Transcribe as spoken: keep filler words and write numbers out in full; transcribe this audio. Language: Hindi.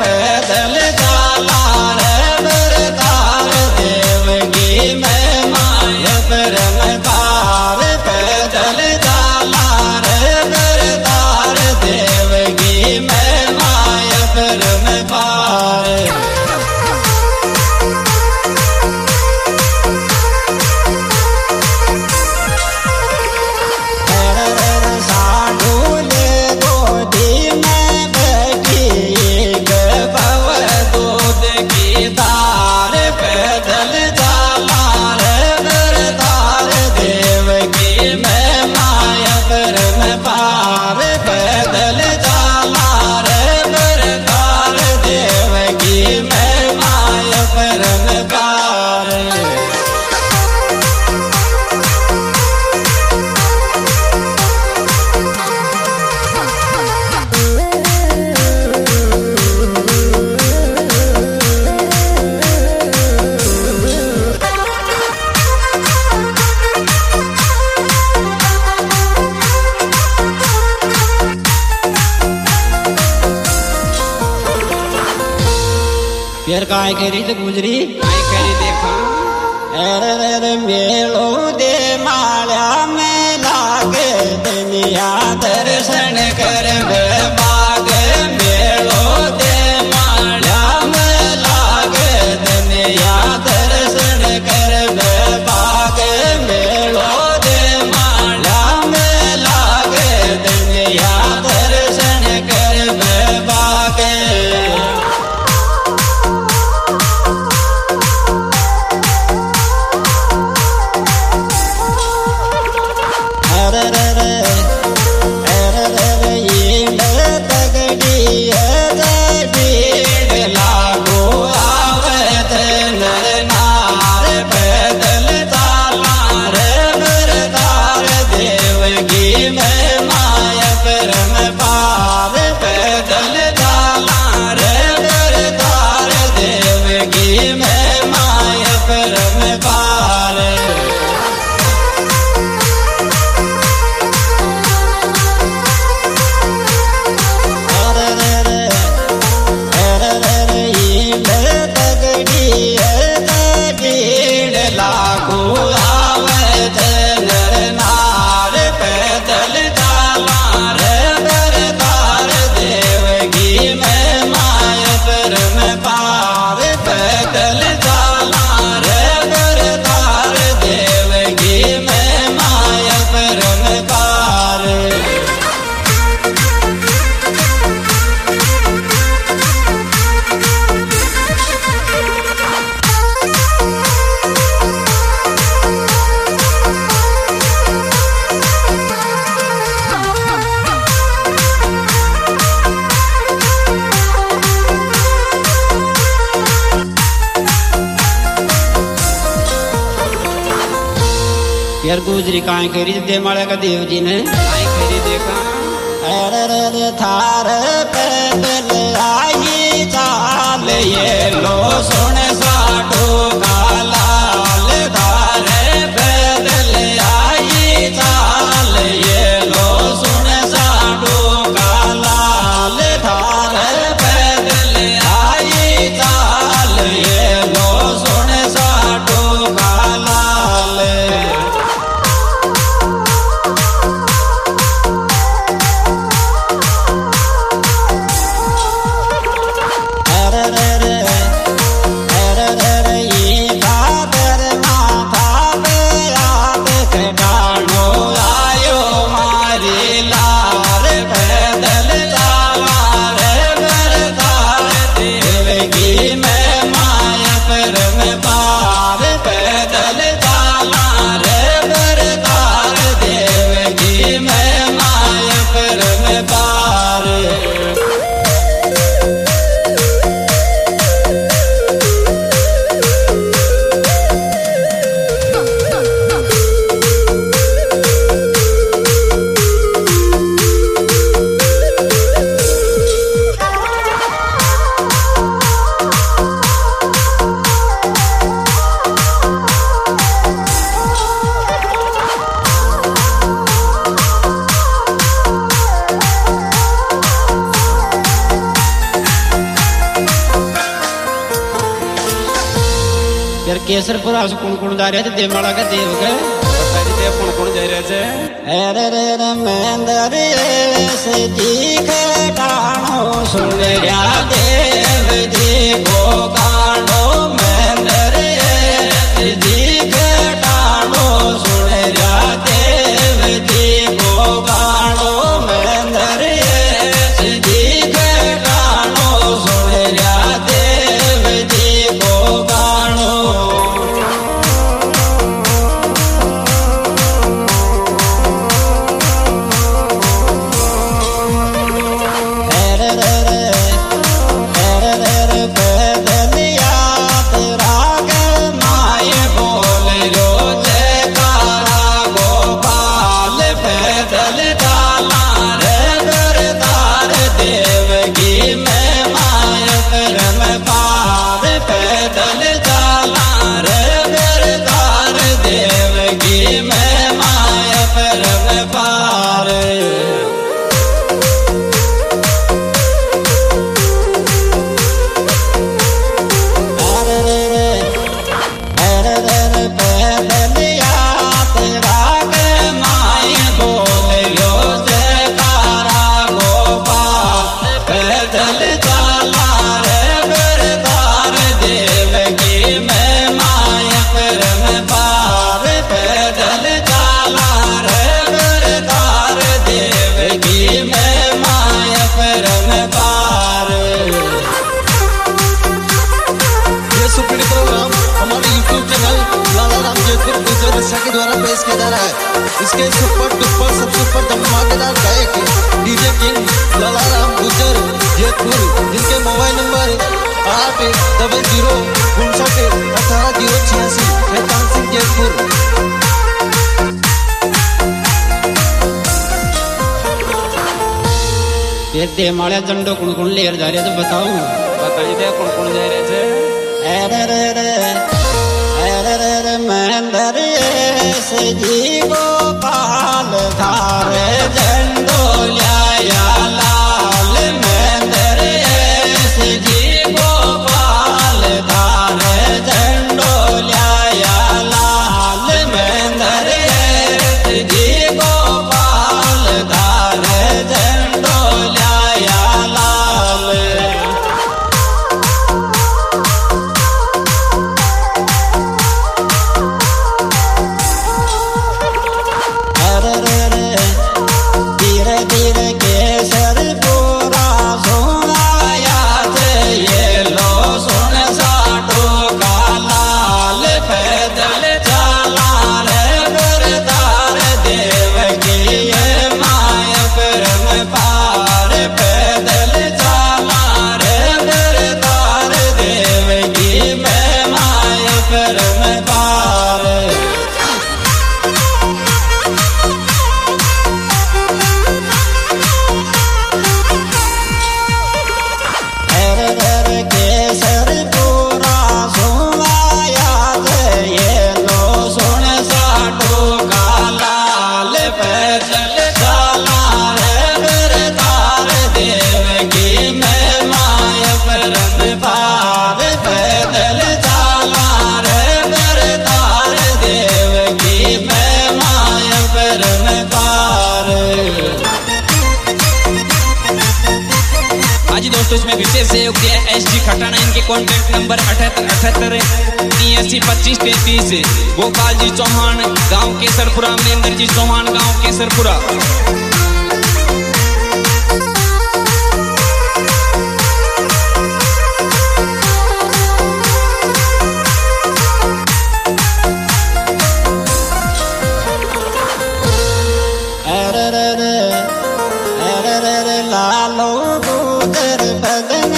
पैदल जाला रे बरदार देवगी में माया परम पार पैदल जाला रे बरदार देवगी में माया परम पार फिर काय करी तो गुजरी काय करी देखा अरे मेलो दे माल्या में लागे दुनिया दर्शन कर बाग मेलो दे माल्या में लागे दुनिया दर्शन कर बाग मेलो दे माल्या में लागे दुनिया दर्शन कर बाग फिर गुजरी काय करी दे माल्या का देव जी ने काय करी देखा अरे थार पैदल आई चाल ये लो सुन साटो का लाल थारे पैदल आई चाल ये लो सुन साटो का लाल थारे पैदल आई चाल ये लो सुन साटो का लाल केसरपुरा से कुण कुण जा रहे थे देवमाला का देव के देव कुण कुण जा रहे थे अरे रे रे मेंदर से जी खटाणो सुन रहा देव जी को गाणो मेंदर से जी खटाणो सुन रहा देव जी को गाणो मेंदर से जी खटाणो सुन रहा देव जी को गाणो के द्वारा पेश किया जा रहा है। इसके सुपर डुपर सब सुपर धमाकेदार गायक डीजे किंग लालाराम गुजर जयपुर, जिनके मोबाइल नंबर आठ डबल जीरो उनसठ अठारह जीरो छियासी शैतान सिंह जयपुर। ये देवमाला झंडो कुण कुण लेकर जा रहे तो बताओ बताइए देव कुण कुण जा रहे थे अरे रे रे अरे रे रे मेंदर से जी गोपाल धारे झंडो लाया लाल मेंदर से जी गोपाल धारे झंडो लाया लाल मेंदर से जी गोपाल धारे झंडो लाया लाल। दोस्तों इसमें विशेष सहयोग दिया एस डी खटाना, इनके कॉन्टैक्ट नंबर अठहत्तर अठहत्तर तिरासी पच्चीस तैतीस। गोपाल जी चौहान गांव केसरपुरा, महेंद्र जी चौहान गांव केसरपुरा। लालो दूधर बदन